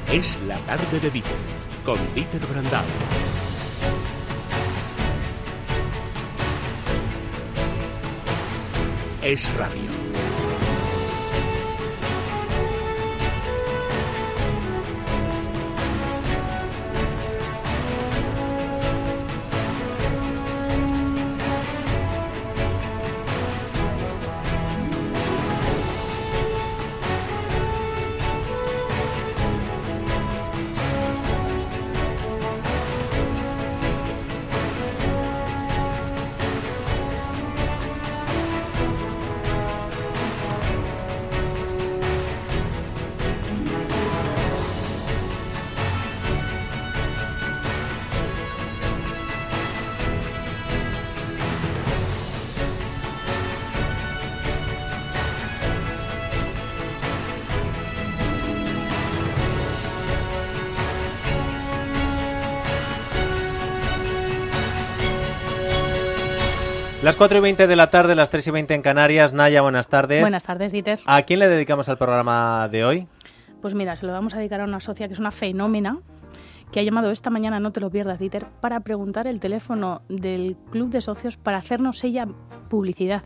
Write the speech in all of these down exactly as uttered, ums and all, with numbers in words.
Es la tarde de Dieter, con Dieter Brandau. Es radio. Las cuatro y veinte de la tarde, las tres y veinte en Canarias. Naya, buenas tardes. Buenas tardes, Dieter. ¿A quién le dedicamos el programa de hoy? Pues mira, se lo vamos a dedicar a una socia que es una fenómena, que ha llamado esta mañana, no te lo pierdas, Dieter, para preguntar el teléfono del club de socios para hacernos ella publicidad.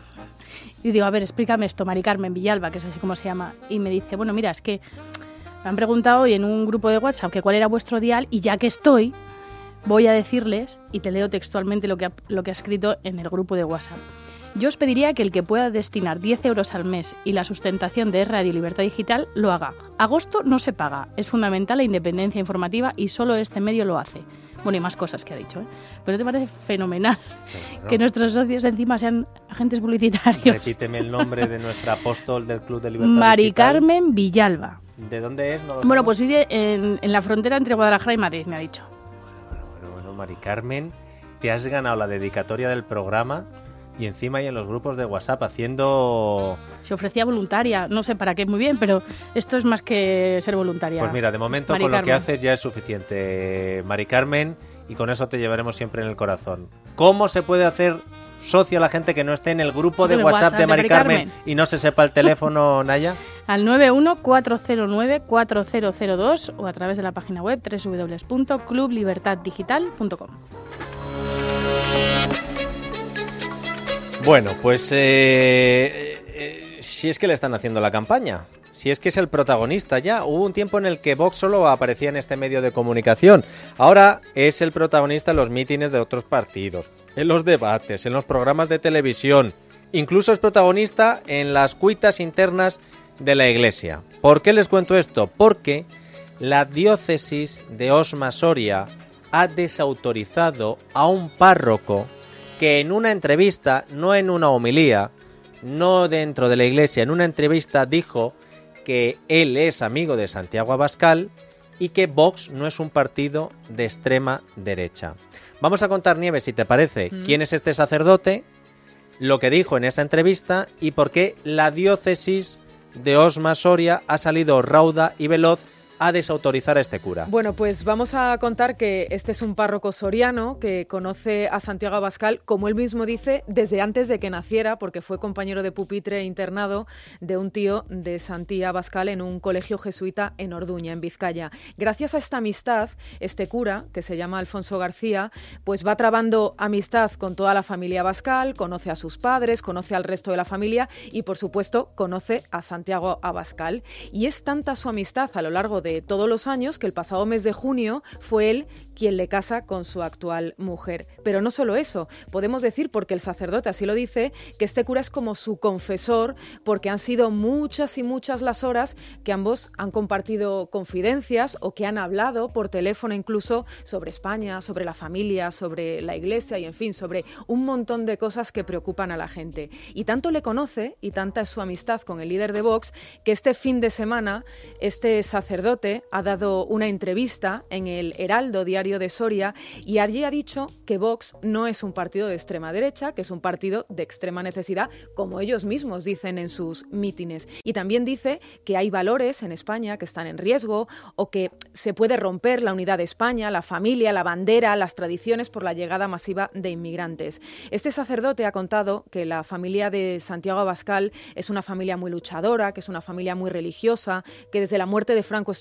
Y digo, a ver, explícame esto, Mari Carmen Villalba, que es así como se llama. Y me dice, bueno, mira, es que me han preguntado hoy en un grupo de WhatsApp que cuál era vuestro dial, y ya que estoy, voy a decirles, y te leo textualmente lo que ha, lo que ha escrito en el grupo de WhatsApp. Yo os pediría que el que pueda destinar diez euros al mes y la sustentación de Radio Libertad Digital lo haga. Agosto no se paga. Es fundamental la independencia informativa y solo este medio lo hace. Bueno, y más cosas que ha dicho, ¿eh? Pero ¿te parece fenomenal bueno, que nuestros socios encima sean agentes publicitarios? Repíteme el nombre de nuestra apóstol del Club de Libertad Mari Digital. Carmen Villalba. ¿De dónde es? No lo bueno, sé. pues vive en, en la frontera entre Guadalajara y Madrid, me ha dicho. Mari Carmen, te has ganado la dedicatoria del programa y encima hay en los grupos de WhatsApp haciendo... Se ofrecía voluntaria, no sé para qué muy bien, pero esto es más que ser voluntaria. Pues mira, de momento Mari con Carmen. Lo que haces ya es suficiente, Mari Carmen, y con eso te llevaremos siempre en el corazón. ¿Cómo se puede hacer socia la gente que no esté en el grupo de, de WhatsApp, WhatsApp de Mari de Carmen, Carmen y no se sepa el teléfono, Naya? Al nueve uno cuatro cero nueve cuatro cero cero dos o a través de la página web doble u doble u doble u punto club libertad digital punto com. Bueno, pues eh, eh, si es que le están haciendo la campaña, si es que es el protagonista ya. Hubo un tiempo en el que Vox solo aparecía en este medio de comunicación. Ahora es el protagonista en los mítines de otros partidos, en los debates, en los programas de televisión. Incluso es protagonista en las cuitas internas de la Iglesia. ¿Por qué les cuento esto? Porque la diócesis de Osma Soria ha desautorizado a un párroco que en una entrevista, no en una homilía, no dentro de la iglesia, en una entrevista dijo que él es amigo de Santiago Abascal y que Vox no es un partido de extrema derecha. Vamos a contar, Nieves, si te parece, mm. quién es este sacerdote, lo que dijo en esa entrevista y por qué la diócesis de Osma Soria ha salido rauda y veloz a desautorizar a este cura. Bueno, pues vamos a contar que este es un párroco soriano que conoce a Santiago Abascal, como él mismo dice, desde antes de que naciera, porque fue compañero de pupitre internado de un tío de Santiago Abascal en un colegio jesuita en Orduña, en Vizcaya. Gracias a esta amistad, este cura, que se llama Alfonso García, pues va trabando amistad con toda la familia Abascal, conoce a sus padres, conoce al resto de la familia y, por supuesto, conoce a Santiago Abascal. Y es tanta su amistad a lo largo de todos los años que el pasado mes de junio fue él quien le casa con su actual mujer. Pero no solo eso, podemos decir, porque el sacerdote así lo dice, que este cura es como su confesor, porque han sido muchas y muchas las horas que ambos han compartido confidencias o que han hablado por teléfono incluso sobre España, sobre la familia, sobre la iglesia y en fin, sobre un montón de cosas que preocupan a la gente. Y tanto le conoce y tanta es su amistad con el líder de Vox que este fin de semana este sacerdote ha dado una entrevista en el Heraldo, diario de Soria, y allí ha dicho que Vox no es un partido de extrema derecha, que es un partido de extrema necesidad, como ellos mismos dicen en sus mítines. Y también dice que hay valores en España que están en riesgo o que se puede romper la unidad de España, la familia, la bandera, las tradiciones por la llegada masiva de inmigrantes. Este sacerdote ha contado que la familia de Santiago Abascal es una familia muy luchadora, que es una familia muy religiosa, que desde la muerte de Franco estuvieron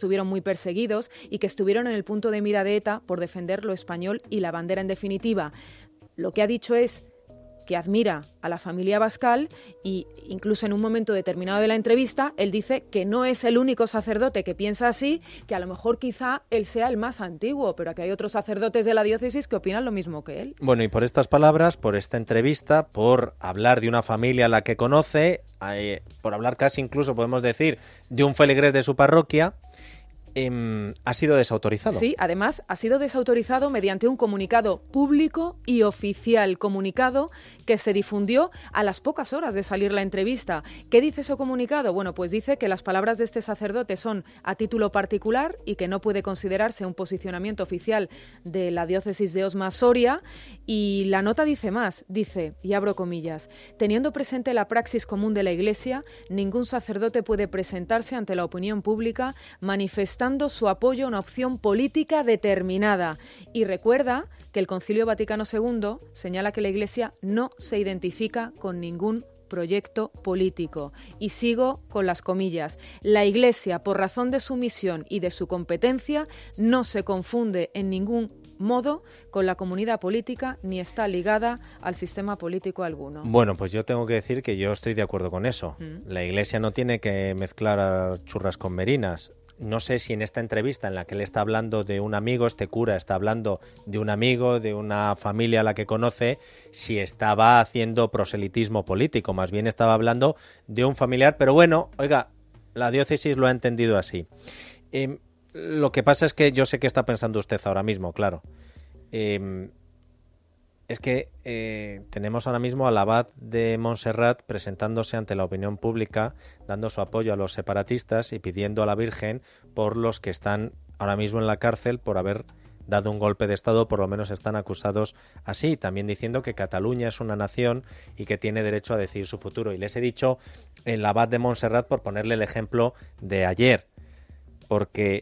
estuvieron muy perseguidos y que estuvieron en el punto de mira de ETA por defender lo español y la bandera en definitiva. Lo que ha dicho es que admira a la familia Abascal y incluso en un momento determinado de la entrevista él dice que no es el único sacerdote que piensa así, que a lo mejor quizá él sea el más antiguo, pero que hay otros sacerdotes de la diócesis que opinan lo mismo que él. Bueno, y por estas palabras, por esta entrevista, por hablar de una familia a la que conoce, eh, por hablar casi incluso, podemos decir, de un feligrés de su parroquia, Eh, ha sido desautorizado. Sí, además ha sido desautorizado mediante un comunicado público y oficial, comunicado que se difundió a las pocas horas de salir la entrevista. ¿Qué dice ese comunicado? Bueno, pues dice que las palabras de este sacerdote son a título particular y que no puede considerarse un posicionamiento oficial de la diócesis de Osma-Soria, y la nota dice más, dice, y abro comillas, teniendo presente la praxis común de la Iglesia, ningún sacerdote puede presentarse ante la opinión pública manifestando su apoyo a una opción política determinada. Y recuerda que el Concilio Vaticano segundo señala que la Iglesia no se identifica con ningún proyecto político. Y sigo con las comillas. La Iglesia, por razón de su misión y de su competencia, no se confunde en ningún modo con la comunidad política ni está ligada al sistema político alguno. Bueno, pues yo tengo que decir que yo estoy de acuerdo con eso. Mm. La Iglesia no tiene que mezclar churras con merinas. No sé si en esta entrevista en la que él está hablando de un amigo, este cura está hablando de un amigo, de una familia a la que conoce, si estaba haciendo proselitismo político, más bien estaba hablando de un familiar, pero bueno, oiga, la diócesis lo ha entendido así. Eh, lo que pasa es que yo sé qué está pensando usted ahora mismo, claro. Eh, Es que eh, tenemos ahora mismo al abad de Montserrat presentándose ante la opinión pública, dando su apoyo a los separatistas y pidiendo a la Virgen por los que están ahora mismo en la cárcel por haber dado un golpe de Estado, por lo menos están acusados así, también diciendo que Cataluña es una nación y que tiene derecho a decidir su futuro. Y les he dicho el abad de Montserrat por ponerle el ejemplo de ayer, porque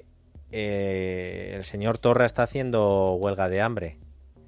eh, el señor Torra está haciendo huelga de hambre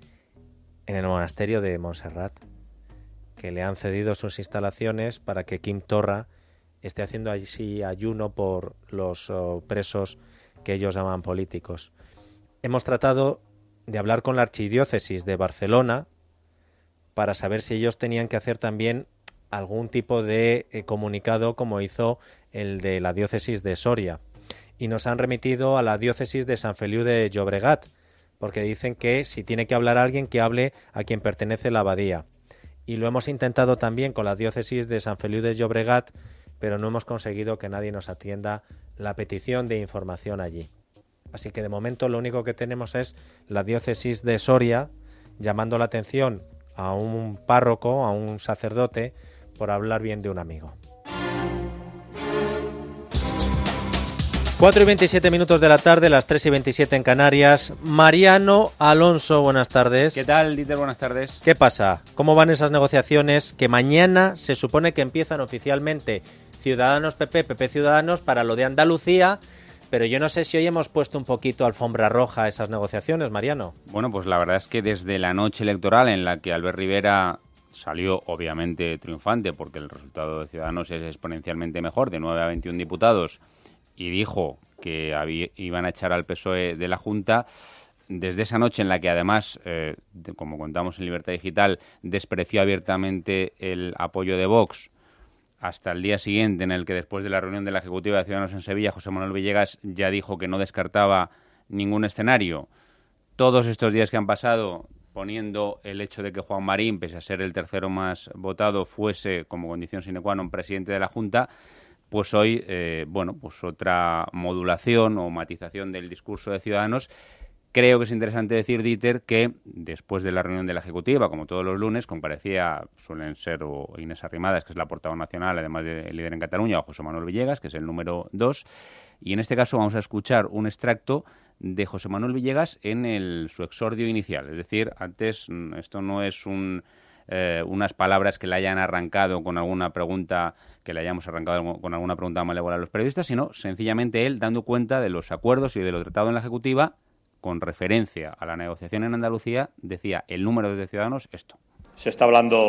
en el monasterio de Montserrat, que le han cedido sus instalaciones para que Quim Torra esté haciendo allí ayuno por los oh, presos que ellos llaman políticos. Hemos tratado de hablar con la archidiócesis de Barcelona para saber si ellos tenían que hacer también algún tipo de eh, comunicado como hizo el de la diócesis de Soria, y nos han remitido a la diócesis de Sant Feliu de Llobregat, porque dicen que si tiene que hablar alguien, que hable a quien pertenece la abadía. Y lo hemos intentado también con la diócesis de Sant Feliu de Llobregat, pero no hemos conseguido que nadie nos atienda la petición de información allí. Así que de momento lo único que tenemos es la diócesis de Soria llamando la atención a un párroco, a un sacerdote, por hablar bien de un amigo. cuatro y veintisiete minutos de la tarde, las tres y veintisiete en Canarias. Mariano Alonso, buenas tardes. ¿Qué tal, Dieter? Buenas tardes. ¿Qué pasa? ¿Cómo van esas negociaciones que mañana se supone que empiezan oficialmente Ciudadanos P P, P P Ciudadanos para lo de Andalucía? Pero yo no sé si hoy hemos puesto un poquito alfombra roja a esas negociaciones, Mariano. Bueno, pues la verdad es que desde la noche electoral en la que Albert Rivera salió obviamente triunfante porque el resultado de Ciudadanos es exponencialmente mejor, de nueve a veintiún diputados, y dijo que había, iban a echar al P S O E de la Junta, desde esa noche en la que además, eh, de, como contamos en Libertad Digital, despreció abiertamente el apoyo de Vox, hasta el día siguiente en el que después de la reunión de la Ejecutiva de Ciudadanos en Sevilla, José Manuel Villegas ya dijo que no descartaba ningún escenario. Todos estos días que han pasado poniendo el hecho de que Juan Marín, pese a ser el tercero más votado, fuese como condición sine qua non presidente de la Junta, pues hoy, eh, bueno, pues otra modulación o matización del discurso de Ciudadanos. Creo que es interesante decir, Dieter, que después de la reunión de la Ejecutiva, como todos los lunes, comparecía, suelen ser o Inés Arrimadas, que es la portavoz nacional, además de líder en Cataluña, o José Manuel Villegas, que es el número dos. Y en este caso vamos a escuchar un extracto de José Manuel Villegas en el, su exordio inicial. Es decir, antes, esto no es un... Eh, unas palabras que le hayan arrancado con alguna pregunta, que le hayamos arrancado con alguna pregunta malévola a los periodistas, sino sencillamente él dando cuenta de los acuerdos y de lo tratado en la Ejecutiva con referencia a la negociación en Andalucía. Decía el número de Ciudadanos esto. Se está hablando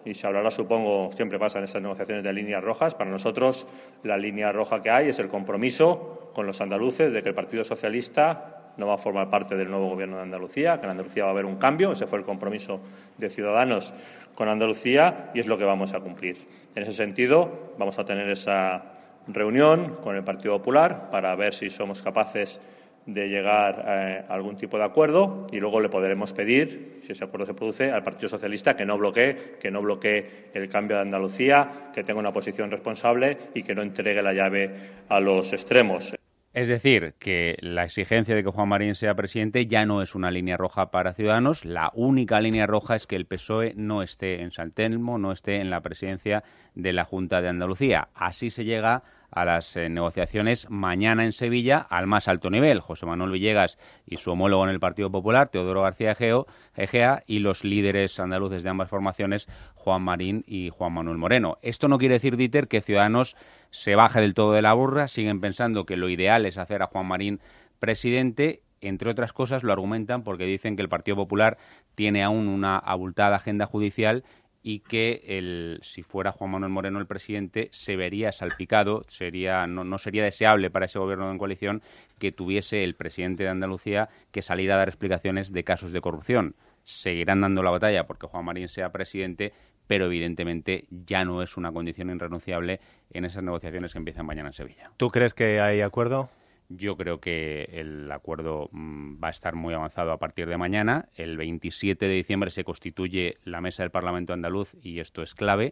y se hablará, supongo, siempre pasa en estas negociaciones de líneas rojas. Para nosotros la línea roja que hay es el compromiso con los andaluces de que el Partido Socialista no va a formar parte del nuevo Gobierno de Andalucía, que en Andalucía va a haber un cambio. Ese fue el compromiso de Ciudadanos con Andalucía y es lo que vamos a cumplir. En ese sentido, vamos a tener esa reunión con el Partido Popular para ver si somos capaces de llegar eh, a algún tipo de acuerdo y luego le podremos pedir, si ese acuerdo se produce, al Partido Socialista que no bloquee, que no bloquee el cambio de Andalucía, que tenga una posición responsable y que no entregue la llave a los extremos. Es decir, que la exigencia de que Juan Marín sea presidente ya no es una línea roja para Ciudadanos. La única línea roja es que el P S O E no esté en San Telmo, no esté en la presidencia de la Junta de Andalucía. Así se llega a las eh, negociaciones mañana en Sevilla al más alto nivel. José Manuel Villegas y su homólogo en el Partido Popular, Teodoro García Egea, y los líderes andaluces de ambas formaciones, Juan Marín y Juan Manuel Moreno. Esto no quiere decir, Dieter, que Ciudadanos se baje del todo de la burra. Siguen pensando que lo ideal es hacer a Juan Marín presidente. Entre otras cosas lo argumentan porque dicen que el Partido Popular tiene aún una abultada agenda judicial y que el, si fuera Juan Manuel Moreno el presidente se vería salpicado, sería no, no sería deseable para ese gobierno en coalición que tuviese el presidente de Andalucía que salir a dar explicaciones de casos de corrupción. Seguirán dando la batalla porque Juan Marín sea presidente, pero evidentemente ya no es una condición irrenunciable en esas negociaciones que empiezan mañana en Sevilla. ¿Tú crees que hay acuerdo? Yo creo que el acuerdo mmm, va a estar muy avanzado a partir de mañana. El veintisiete de diciembre se constituye la mesa del Parlamento andaluz y esto es clave.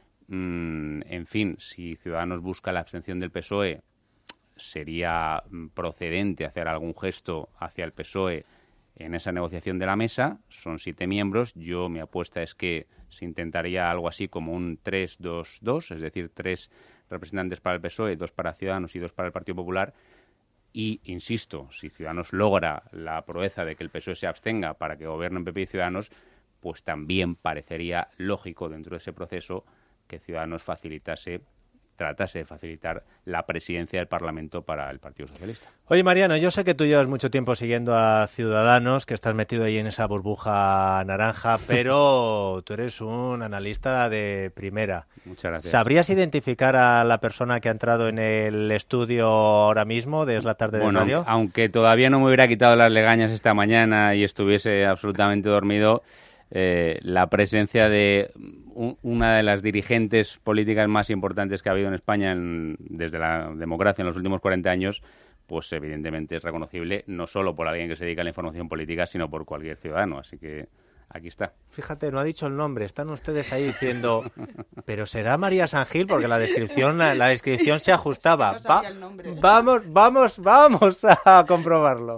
Mm, en fin, si Ciudadanos busca la abstención del P S O E, sería procedente hacer algún gesto hacia el P S O E en esa negociación de la mesa. Son siete miembros. Yo, mi apuesta es que se intentaría algo así como un tres dos dos, es decir, tres representantes para el P S O E, dos para Ciudadanos y dos para el Partido Popular. Y, insisto, si Ciudadanos logra la proeza de que el P S O E se abstenga para que gobiernen P P y Ciudadanos, pues también parecería lógico dentro de ese proceso que Ciudadanos facilitase, tratase de facilitar la presidencia del Parlamento para el Partido Socialista. Oye, Mariano, yo sé que tú llevas mucho tiempo siguiendo a Ciudadanos, que estás metido ahí en esa burbuja naranja, pero tú eres un analista de primera. Muchas gracias. ¿Sabrías identificar a la persona que ha entrado en el estudio ahora mismo de Es la Tarde bueno, de Radio? Aunque todavía no me hubiera quitado las legañas esta mañana y estuviese absolutamente dormido, eh, la presencia de un, una de las dirigentes políticas más importantes que ha habido en España en, desde la democracia en los últimos cuarenta años, pues evidentemente es reconocible no solo por alguien que se dedica a la información política, sino por cualquier ciudadano. Así que aquí está. Fíjate, no ha dicho el nombre. Están ustedes ahí diciendo, pero será María San Gil, porque la descripción, la, la descripción se ajustaba. Va, vamos, vamos, vamos a comprobarlo.